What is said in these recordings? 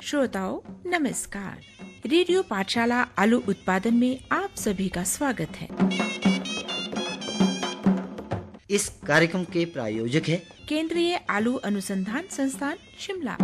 श्रोताओं नमस्कार। रेडियो पाठशाला आलू उत्पादन में आप सभी का स्वागत है। इस कार्यक्रम के प्रायोजक है केंद्रीय आलू अनुसंधान संस्थान शिमला।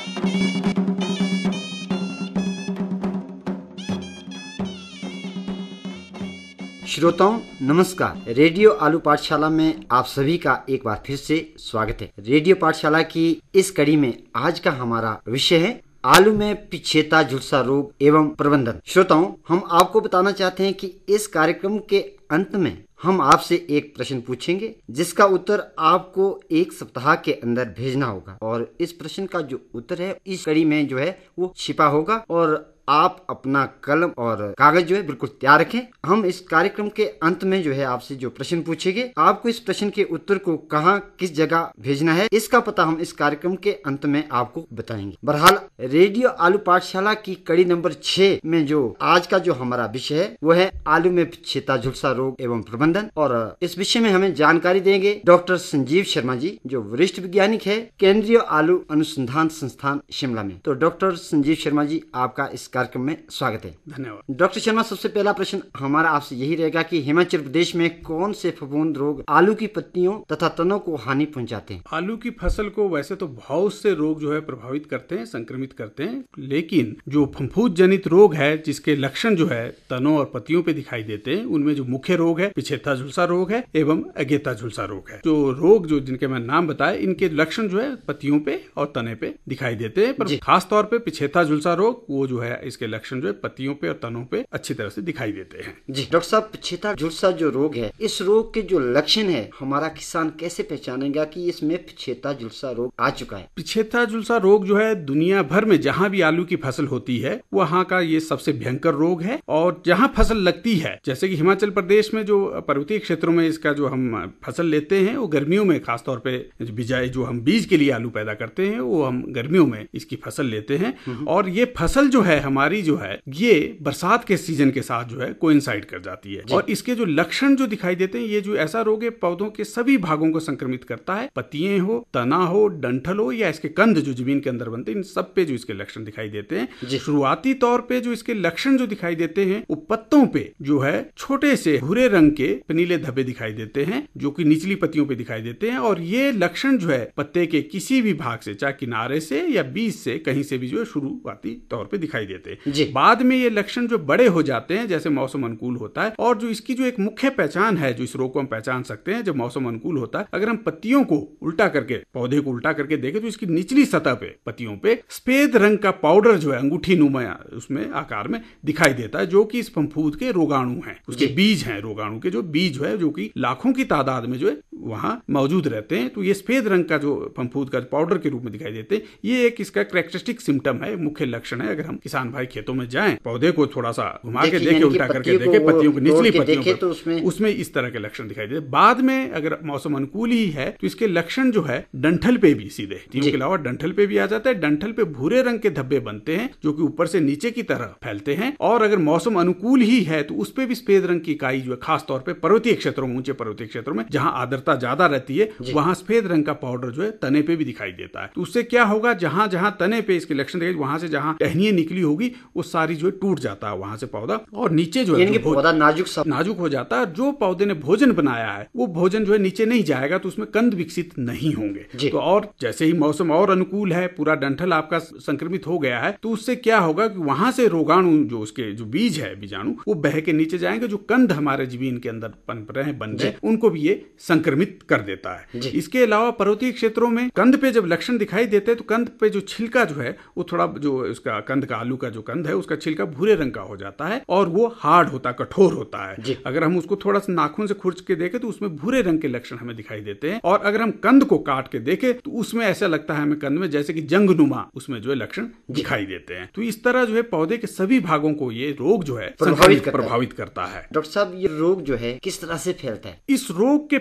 श्रोताओं नमस्कार। रेडियो आलू पाठशाला में आप सभी का एक बार फिर से स्वागत है। रेडियो पाठशाला की इस कड़ी में आज का हमारा विषय है आलू में पिछेता झुलसा रोग एवं प्रबंधन। श्रोताओं, हम आपको बताना चाहते हैं कि इस कार्यक्रम के अंत में हम आपसे एक प्रश्न पूछेंगे जिसका उत्तर आपको एक सप्ताह के अंदर भेजना होगा और इस प्रश्न का जो उत्तर है इस कड़ी में जो है वो छिपा होगा और आप अपना कलम और कागज जो है बिल्कुल तैयार रखें। हम इस कार्यक्रम के अंत में जो है आपसे जो प्रश्न पूछेंगे, आपको इस प्रश्न के उत्तर को कहां किस जगह भेजना है इसका पता हम इस कार्यक्रम के अंत में आपको बताएंगे। बहरहाल रेडियो आलू पाठशाला की कड़ी नंबर 6 में जो आज का जो हमारा विषय है वो है आलू में पिछेता झुलसा रोग एवं प्रबंधन, और इस विषय में हमें जानकारी देंगे डॉक्टर संजीव शर्मा जी, जो वरिष्ठ वैज्ञानिक है केंद्रीय आलू अनुसंधान संस्थान शिमला में। तो डॉक्टर संजीव शर्मा जी, आपका इस कार्यक्रम में स्वागत है। धन्यवाद। डॉक्टर शर्मा, सबसे पहला प्रश्न हमारा आपसे यही रहेगा कि हिमाचल प्रदेश में कौन से फफूंद रोग आलू की पत्तियों तथा तनों को हानि पहुंचाते हैं? आलू की फसल को वैसे तो बहुत से रोग जो है प्रभावित करते हैं, संक्रमित करते हैं, लेकिन जो फफूंद जनित रोग है जिसके लक्षण जो है तनों और पत्तियों पे दिखाई देते हैं, उनमें जो मुख्य रोग है पिछेता झुलसा रोग है एवं अगेता झुलसा रोग है। जो रोग जो जिनके मैं नाम बताए, इनके लक्षण जो है पत्तियों पे और तने पे दिखाई देते हैं, पर खास तौर पे पिछेता झुलसा रोग वो जो है इसके लक्षण जो है पत्तियों पे और तनों पे अच्छी तरह से दिखाई देते हैं। जी डॉक्टर साहब, पिछेता झुलसा जो रोग है, इस रोग के जो लक्षण है हमारा किसान कैसे पहचानेगा कि इसमें पिछेता झुलसा रोग आ चुका है? पिछेता झुलसा रोग जो है दुनिया भर में जहाँ भी आलू की फसल होती है वहाँ का ये सबसे भयंकर रोग है, और जहाँ फसल लगती है, जैसे कि हिमाचल प्रदेश में जो पर्वतीय क्षेत्रों में इसका जो हम फसल लेते हैं वो गर्मियों में खासतौर पे बिजाई जो हम बीज के लिए आलू पैदा करते हैं वो हम गर्मियों में इसकी फसल लेते हैं, और ये फसल जो है हमारी जो है ये बरसात के सीजन के साथ जो है कोइंसाइड कर जाती है। और इसके जो लक्षण जो दिखाई देते हैं, ये जो ऐसा रोग है पौधों के सभी भागों को संक्रमित करता है, पत्तियां हो, तना हो, डंठल हो या इसके कंद जो जमीन के अंदर बनते हैं, इन सब पे जो इसके लक्षण दिखाई देते हैं। शुरुआती तौर पे जो इसके लक्षण जो दिखाई देते हैं वो पत्तों पे जो है छोटे से भूरे रंग के पनीले धब्बे दिखाई देते हैं जो कि निचली पत्तियों पे दिखाई देते हैं, और ये लक्षण जो है पत्ते के किसी भी भाग से, चाहे किनारे से या बीज से, कहीं से भी जो है शुरुआती तौर पे दिखाई देते हैं। बाद में ये लक्षण जो बड़े हो जाते हैं जैसे मौसम अनुकूल होता है, और जो इसकी जो एक मुख्य पहचान है, जो इस रोग को हम पहचान सकते हैं जब मौसम अनुकूल होता है, अगर हम पत्तियों को उल्टा करके, पौधे को उल्टा करके देखें तो इसकी निचली सतह पे पत्तियों पे सफेद रंग का पाउडर जो है अंगूठी नुमा उसमें आकार में दिखाई देता है, जो कि इस फफूंद के रोगाणु हैं, उसके बीज हैं, रोगाणु के जो बीज है जो कि लाखों की तादाद में जो है वहां मौजूद रहते हैं। तो ये सफेद रंग का जो फफूंद का पाउडर के रूप में दिखाई देते हैं, ये एक इसका कैरेक्टरिस्टिक सिम्टम है, मुख्य लक्षण है। अगर हम किसान भाई खेतों में जाएं, पौधे को थोड़ा सा घुमा के देखें, उल्टा करके देखें, पत्तियों की निचली पत्तियों पर, तो उसमें इस तरह के लक्षण दिखाई देते। बाद में अगर मौसम अनुकूल ही है तो इसके लक्षण जो है डंठल पे भी सीधे पत्तियों के अलावा डंठल पे भी आ जाता है। डंठल पे भूरे रंग के धब्बे बनते हैं जो कि ऊपर से नीचे की तरह फैलते हैं, और अगर मौसम अनुकूल ही है तो उस पे भी सफेद रंग की इकाई जो है, खासतौर पर पर्वतीय क्षेत्रों में, ऊंचे पर्वतीय क्षेत्रों में जहां आर्द्रता ज्यादा रहती है वहां सफेद रंग का पाउडर जो है तने पे भी दिखाई देता है। तो उससे क्या होगा, जहां जहां तने पे इसके लक्षण देखेंगे, वहां से जहां टहनियां निकली होगी वो सारी जो है टूट जाता है वहां से पौधा, और नीचे जो है पौधा नाजुक हो जाता है। जो पौधे ने भोजन बनाया है वो भोजन जो है नीचे नहीं जाएगा, तो उसमें कंद विकसित नहीं होंगे। तो और जैसे ही मौसम और अनुकूल है, पूरा डंठल आपका संक्रमित हो गया है, तो उससे क्या होगा कि वहां से रोगाणु जो उसके जो बीज है, बीजाणु, वो बह के नीचे जाएंगे, जो कंद हमारे जमीन के अंदर पनप रहे हैं, बन रहे हैं, उनको भी ये संक्रमित कर देता है। इसके अलावा पर्वतीय क्षेत्रों में कंद पे जब लक्षण दिखाई देते हैं तो कंद पे जो छिलका जो है वो थोड़ा, जो उसका कंद का, आलू का जो कंद है उसका छिलका भूरे रंग का हो जाता है और वो हार्ड होता है, कठोर होता है। अगर हम उसको थोड़ा सा नाखून से खुरच के देखें तो उसमें भूरे रंग के लक्षण हमें दिखाई देते हैं, और अगर हम कंद को काट के देखें तो उसमें ऐसा लगता है हमें कंद में जैसे कि जंगनुमा उसमें जो है लक्षण दिखाई देते हैं। तो इस तरह जो है पौधे के सभी भागों को ये रोग जो है प्रभावित करता है। डॉक्टर साहब, ये रोग जो है किस तरह से फैलता है? इस रोग के फैलने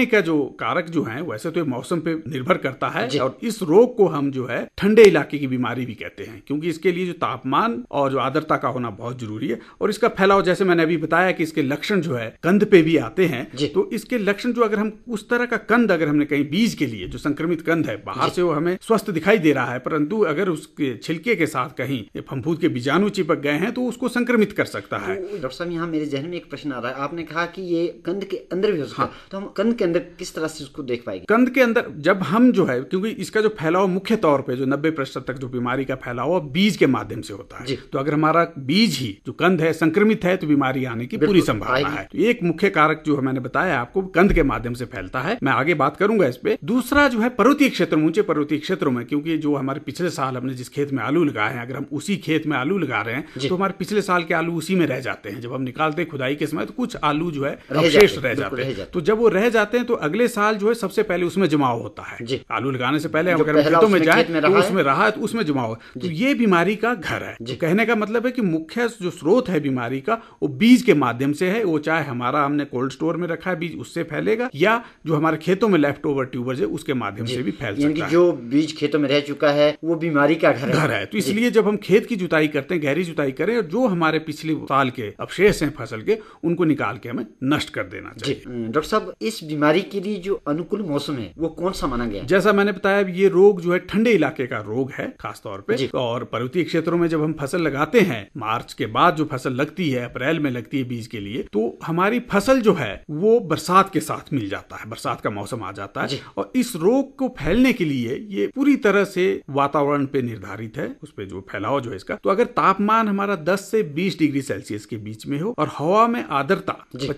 फैलने का जो कारक जो है वैसे तो मौसम पे निर्भर करता है, और इस रोग को हम जो है ठंडे इलाके की बीमारी भी कहते हैं, क्योंकि इसके लिए जो तापमान और जो आर्द्रता का होना बहुत जरूरी है। और इसका फैलाव जैसे मैंने अभी बताया कि इसके लक्षण जो है कंद पे भी आते हैं, तो इसके लक्षण जो अगर हम उस तरह का कंद अगर हमने कहीं बीज के लिए जो संक्रमित कंद है बाहर से वो हमें स्वस्थ दिखाई दे रहा है, परंतु अगर उसके छिलके के साथ कहीं फफूंद के बीजाणु चिपक गए हैं तो उसको संक्रमित कर सकता है। डॉक्टर साहब यहाँ मेरे जहन में एक प्रश्न आ रहा है, आपने कहा कि ये कंद के अंदर भी हो सकता है, तो हम कंद के अंदर किस तरह से उसको देख पाएंगे? कंद के अंदर जब हम जो है, क्योंकि इसका जो फैलाव मुख्य तौर पे जो 90% तक जो बीमारी का फैलाव बीज के माध्यम से होता है, तो अगर हमारा बीज ही जो कंद है संक्रमित है तो बीमारी आने की पूरी संभावना है। तो एक मुख्य कारक जो मैंने बताया आपको कंद के माध्यम से फैलता है, मैं आगे बात करूंगा इस पे। दूसरा जो है पर्वतीय क्षेत्र, ऊंचे पर्वतीय क्षेत्रों में, क्योंकि जो हमारे पिछले साल हमने जिस खेत में आलू लगाए हैं, अगर हम उसी खेत में आलू लगा रहे हैं तो हमारे पिछले साल के आलू उसी में रह जाते हैं। जब हम निकालते हैं खुदाई के समय तो कुछ आलू जो है अवशेष रह जाते हैं, तो जब वो रह जाते हैं तो अगले साल जो है सबसे पहले उसमें जमाव होता है। आलू लगाने से पहले अगर खेतों में जाए तो उसमें रहा है तो उसमें जमाव, तो ये बीमारी का घर है। कहने का मतलब है कि मुख्य जो स्रोत है बीमारी का वो बीज के माध्यम से है, वो चाहे हमारा हमने कोल्ड स्टोर में रखा है बीज उससे फैलेगा, या जो हमारे खेतों में लेफ्ट ओवर ट्यूबर्स है उसके माध्यम से भी फैल सकता है। जो बीज खेतों में रह चुका है वो बीमारी का घर है। तो इसलिए जब हम खेत की जुताई करते हैं, गहरी जुताई करें, और जो हमारे पिछले साल के अवशेष हैं फसल के उनको निकाल के हमें नष्ट कर देना चाहिए। डॉक्टर साहब, इस बीमारी के लिए जो अनुकूल मौसम है वो कौन सा माना गया? जैसा मैंने बताया ये रोग जो है ठंडे इलाके का रोग है खासतौर पे, और पर्वतीय क्षेत्रों में जब हम फसल लगाते हैं, मार्च के बाद जो फसल लगती है, अप्रैल में लगती है बीज के लिए, तो हमारी फसल जो है वो बरसात के साथ मिल जाता है, बरसात का मौसम आ जाता है, और इस रोग को फैलने के लिए ये पूरी तरह से वातावरण पे निर्धारित है, उस पे जो फैलाव जो है इसका। तो अगर तापमान हमारा 10 से 20 डिग्री सेल्सियस के बीच में हो और हवा में आर्द्रता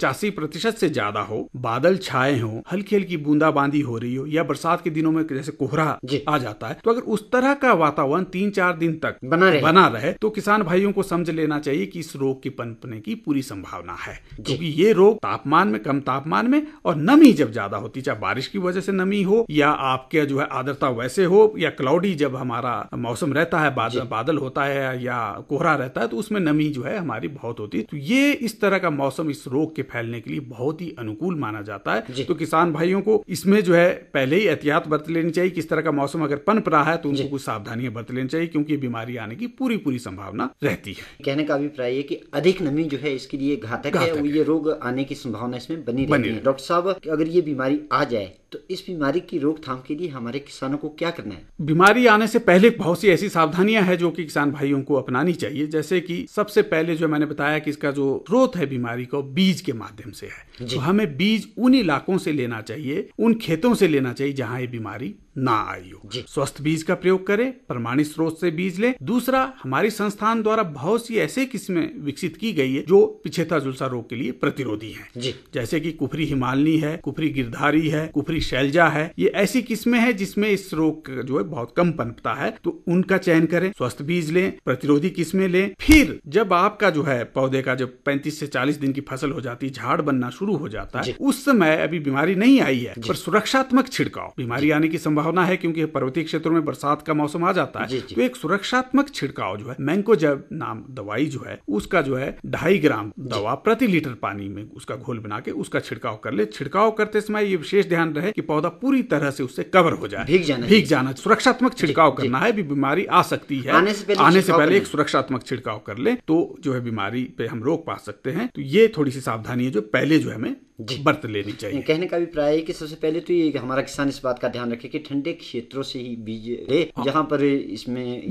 85% से ज्यादा हो, बादल छाए हो, हल्की हल्की बूंदाबांदी हो रही हो, या बरसात के दिनों में जैसे कोहरा आ जाता है, तो अगर उस तरह का वातावरण 3-4 दिन तक बना रहे तो किसान भाइयों को समझ लेना चाहिए कि इस रोग के पनपने की पूरी संभावना है। क्योंकि ये रोग तापमान में, कम तापमान में, और नमी जब ज्यादा होती, चाहे बारिश की वजह से नमी हो या आपके जो है आर्द्रता वैसे हो, या क्लाउडी जब हमारा मौसम रहता है, बादल होता है या कोहरा रहता है, तो उसमें नमी जो है हमारी बहुत होती है। तो ये इस तरह का मौसम इस रोग के फैलने के लिए बहुत ही अनुकूल माना जाता है। तो किसान भाइयों को इसमें जो है पहले ही एहतियात बरत लेनी चाहिए कि इस तरह का मौसम अगर पनप रहा है तो उनको कुछ सावधानियां बरत लेनी चाहिए, क्योंकि बीमारी आने की पूरी संभावना रहती है। कहने का अभिप्राय है कि अधिक नमी जो है इसके लिए घातक है, ये रोग आने की संभावना इसमें बनी रहती है। डॉक्टर साहब, अगर ये बीमारी आ जाए तो इस बीमारी की रोकथाम के लिए हमारे किसानों को क्या करना है? बीमारी आने से पहले बहुत सी ऐसी सावधानियां हैं जो कि किसान भाइयों को अपनानी चाहिए। जैसे कि सबसे पहले जो मैंने बताया कि इसका जो स्रोत है बीमारी को बीज के माध्यम से है, तो हमें बीज उन इलाकों से लेना चाहिए, उन खेतों से लेना चाहिए जहां ये बीमारी ना आई हो। स्वस्थ बीज का प्रयोग करें, प्रमाणित स्रोत से बीज लें। दूसरा, हमारी संस्थान द्वारा बहुत सी ऐसे किस्में विकसित की गई है जो पिछेता झुलसा रोग के लिए प्रतिरोधी हैं। जैसे कि कुफरी हिमालनी है, कुफरी गिरधारी है, कुफरी शैलजा है, ये ऐसी किस्में हैं जिसमें इस रोग जो है बहुत कम पनपता है, तो उनका चयन करें, स्वस्थ बीज लें, प्रतिरोधी किस्में लें। फिर जब आपका जो है पौधे का जब 35 से 40 दिन की फसल हो जाती है, झाड़ बनना शुरू हो जाता है, उस समय अभी बीमारी नहीं आई है, पर सुरक्षात्मक छिड़काव, बीमारी आने की संभावना है क्योंकि पर्वतीय क्षेत्रों में बरसात का मौसम आ जाता है, तो एक सुरक्षात्मक छिड़काव जो है मैंकोजेब नाम दवाई जो है उसका जो है 2.5 ग्राम दवा प्रति लीटर पानी में उसका घोल बना के उसका छिड़काव कर ले। छिड़काव करते समय ये विशेष ध्यान रहे कि पौधा पूरी तरह से उससे कवर हो जाए, भीग जाना। सुरक्षात्मक छिड़काव करना है, भी बीमारी आ सकती है, आने से पहले एक सुरक्षात्मक छिड़काव कर ले तो जो है बीमारी पे हम रोक पा सकते हैं। तो ये थोड़ी सी सावधानी है जो पहले जो है हमें बरत लेनी चाहिए। कहने का अभिप्राय है कि सबसे पहले तो ये हमारा किसान इस बात का ध्यान रखे कि ठंडे क्षेत्रों से ही बीज ले, जहां पर इसमें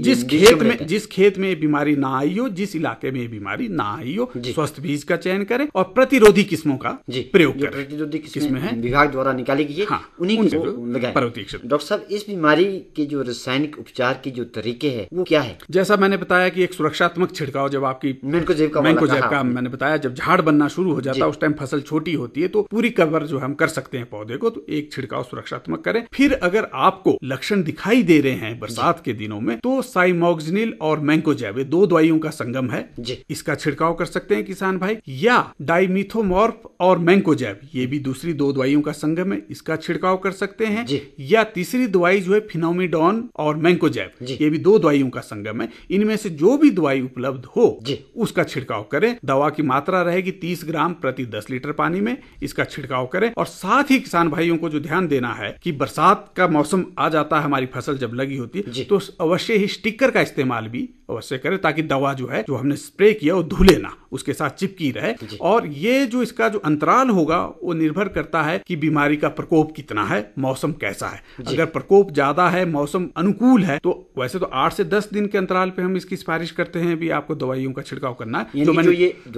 जिस खेत में बीमारी ना आई हो, जिस इलाके में बीमारी ना आई हो, स्वस्थ बीज का चयन करें और प्रतिरोधी किस्मों का प्रयोग करें। प्रतिरोधी किस्में है विभाग द्वारा निकाली गई है, उन्हीं को लगाएं। डॉक्टर साहब, इस बीमारी के जो रासायनिक उपचार के जो तरीके हैं वो क्या है? जैसा मैंने बताया कि एक सुरक्षात्मक छिड़काव, जब आपकी मैंकोजेब का मैंने बताया, जब झाड़ बनना शुरू हो जाता है उस टाइम फसल छोटी होती है तो पूरी कवर जो हम कर सकते हैं पौधे को, तो एक छिड़काव सुरक्षात्मक करें। फिर अगर आपको लक्षण दिखाई दे रहे हैं बरसात के दिनों में तो साइमोक्सिनिल और मैंकोजेब, 2 दवाइयों का संगम है, इसका छिड़काव कर सकते हैं किसान भाई। या डाइमिथोमॉर्फ और मैंकोजेब, ये भी दूसरी 2 दवाइयों का संगम है, इसका छिड़काव कर सकते हैं। या तीसरी दवाई जो है फिनोमिडॉन और मैंकोजेब, ये भी 2 दवाइयों का संगम है। इनमें से जो भी दवाई उपलब्ध हो उसका छिड़काव करें। दवा की मात्रा रहेगी 30 ग्राम प्रति 10 लीटर पानी में। इसका छिड़काव करें। और साथ ही किसान भाइयों को जो ध्यान देना है कि बरसात का मौसम आ जाता है, हमारी फसल जब लगी होती है तो अवश्य ही स्टिकर का इस्तेमाल भी अवश्य करें, ताकि दवा जो है जो हमने स्प्रे किया वो धुले ना, उसके साथ चिपकी रहे। और ये जो इसका जो अंतराल होगा वो निर्भर करता है कि बीमारी का प्रकोप कितना है, मौसम कैसा है। अगर प्रकोप ज्यादा है, मौसम अनुकूल है, तो वैसे तो 8 से 10 दिन के अंतराल पे हम इसकी सिफारिश करते हैं भी आपको दवाइयों का छिड़काव करना है। तो मैंने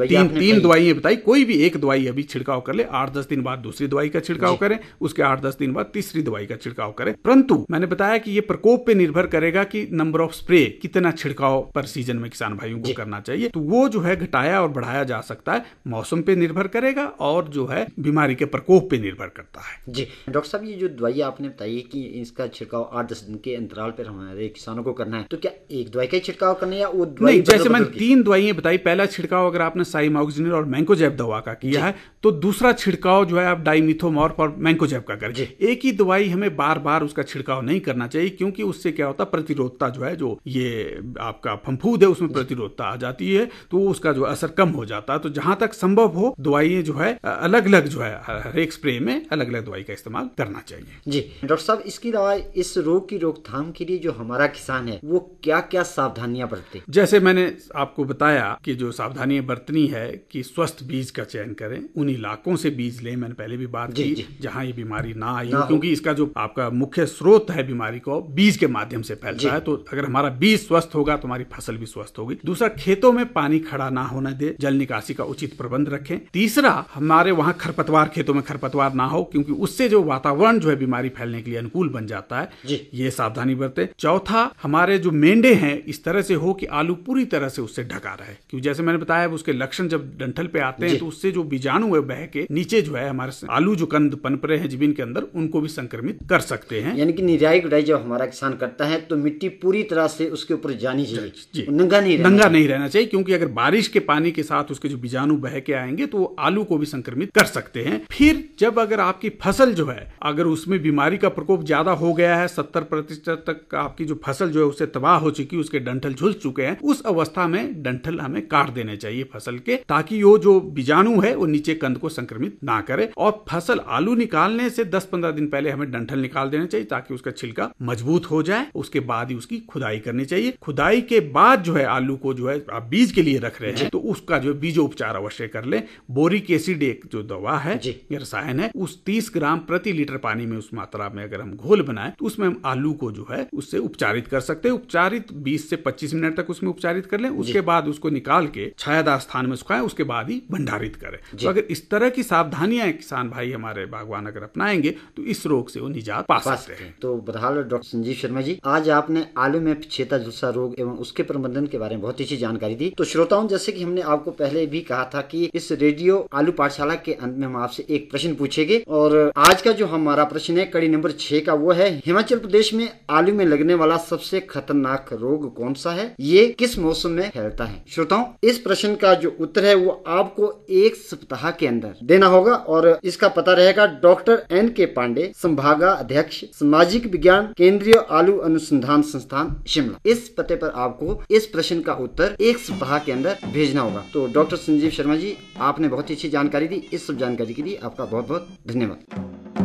तीन दवाइयां बताई, कोई भी एक दवाई अभी छिड़काव कर ले, 8-10 दिन बाद दूसरी दवाई का छिड़काव करें, उसके 8-10 दिन बाद तीसरी दवाई का छिड़काव करें। परंतु मैंने बताया कि ये प्रकोप पे निर्भर करेगा कि नंबर ऑफ स्प्रे, कितना छिड़काव पर सीजन में किसान भाइयों को करना चाहिए, तो वो जो है घटाया और बढ़ाया जा सकता है, मौसम पे निर्भर करेगा और जो है बीमारी के प्रकोप पे निर्भर करता है। जी डॉक्टर साहब, ये जो दवाई आपने बताई कि इसका छिड़काव 8-10 दिन के अंतराल पर हमारे किसानों को करना है, तो क्या एक दवाई का छिड़काव करना है या वो दवाई? नहीं, जैसे मैंने 3 दवाइयां बताई, पहला छिड़काव अगर आपने साइमोक्सिलिन और मैंकोजेब दवा का किया है तो दूसरा छिड़काव जो है आप डाइमिथोमॉर्फ और मैंकोजेब का करें। एक ही दवाई हमें बार बार उसका छिड़काव नहीं करना चाहिए, क्योंकि उससे क्या होता है, प्रतिरोधता जो है, जो ये आपका फंफूद है उसमें प्रतिरोधता आ जाती है, तो उसका जो असर कम हो जाता है। तो जहां तक संभव हो दवाइयां जो है अलग अलग जो है हर एक स्प्रे में अलग अलग दवाई का इस्तेमाल करना चाहिए। जी डॉक्टर साहब, इसकी दवा इस रोग की रोकथाम के लिए जो हमारा किसान है वो क्या क्या सावधानियां बरते? जैसे मैंने आपको बताया कि जो सावधानियां बरतनी है कि स्वस्थ बीज का चयन करें, उन इलाकों से बीज लें, मैंने पहले भी बात की जहां ये बीमारी ना आई हो, क्योंकि इसका जो आपका मुख्य स्रोत है बीमारी को बीज के माध्यम से फैलता है। तो अगर हमारा बीज स्वस्थ होगा तो हमारी फसल भी स्वस्थ होगी। दूसरा, खेतों में पानी खड़ा ना होने दे, जल निकासी का उचित प्रबंध रखें। तीसरा, हमारे वहां खरपतवार, खेतों में खरपतवार ना हो, क्योंकि उससे जो वातावरण जो है बीमारी फैलने के लिए अनुकूल बन जाता है, ये सावधानी बरते। चौथा, हमारे जो मेंढे हैं इस तरह से हो कि आलू पूरी तरह से उससे ढका रहे, क्योंकि जैसे मैंने बताया उसके लक्षण जब डंठल पे आते हैं तो उससे जो बीजाणु है बह के नीचे जो है हमारे आलू जो कंद पनप रहे हैं जमीन के अंदर, उनको भी संक्रमित कर सकते हैं। यानी कि निराई गुड़ाई जब हमारा किसान करता है तो मिट्टी पूरी तरह से उसके ऊपर जानी चाहिए, नंगा नहीं रहना चाहिए, क्योंकि अगर बारिश के पानी के साथ उसके जो बीजाणु बह के आएंगे तो आलू को भी संक्रमित कर सकते हैं। फिर जब अगर आपकी फसल जो है अगर उसमें बीमारी का प्रकोप ज्यादा हो गया है, 70% तक आपकी जो फसल जो है उससे तबाह हो चुकी, उसके डंठल झुल चुके हैं, उस अवस्था में डंठल हमें काट देने चाहिए फसल के, ताकि वो जो बीजाणु है वो नीचे कंद को संक्रमित ना करे। और फसल आलू निकालने से 10-15 दिन पहले हमें डंठल निकाल देना चाहिए, ताकि उसका छिलका मजबूत हो जाए। उसके बाद ही उसकी खुदाई करनी चाहिए। खुदाई के बाद जो है आलू को जो है आप बीज के लिए रख रहे हैं तो उसका जो बीजोपचार अवश्य कर लें। बोरिक एसिड एक जो दवा है, ये रसायन है, उस 30 ग्राम प्रति लीटर पानी में उस मात्रा में अगर हम घोल बनाएं तो उसमें हम आलू को जो है उससे उपचारित कर सकते हैं। उपचारित 20 से 25 मिनट तक उसमें उपचारित कर लें, उसके बाद उसको निकाल के छायादार स्थान में सुखाएं, उसके बाद ही भंडारित करें। तो अगर इस तरह की सावधानियां किसान भाई हमारे बागवान अगर अपनाएंगे तो इस रोग से वो निजात पा सकते हैं। तो बहरहाल डॉक्टर संजीव शर्मा जी, आज आपने आलू में पिछेता झुलसा रोग एवं उसके प्रबंधन के बारे में बहुत अच्छी जानकारी दी। तो श्रोताओं, जैसे कि हमने आपको पहले भी कहा था कि इस रेडियो आलू पाठशाला के अंत में हम आपसे एक प्रश्न पूछेंगे, और आज का जो हमारा प्रश्न है कड़ी नंबर 6 का, वो है हिमाचल प्रदेश में आलू में लगने वाला सबसे खतरनाक रोग कौन सा है, ये किस मौसम में फैलता है। श्रोताओं, इस प्रश्न का जो उत्तर है वो आपको 1 सप्ताह के अंदर देना होगा, और इसका पता रहेगा डॉक्टर N.K. पांडे, संभागाध्यक्ष सामाजिक विज्ञान, केंद्रीय आलू अनुसंधान संस्थान, शिमला। इस पते पर आपको इस प्रश्न का उत्तर 1 सप्ताह के अंदर भेजना होगा। तो डॉक्टर संजीव शर्मा जी, आपने बहुत ही अच्छी जानकारी दी। इस सब जानकारी के लिए आपका बहुत बहुत धन्यवाद।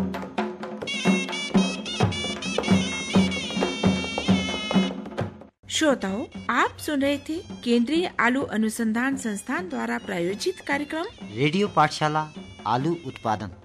श्रोताओं, आप सुन रहे थे केंद्रीय आलू अनुसंधान संस्थान द्वारा प्रायोजित कार्यक्रम रेडियो पाठशाला आलू उत्पादन।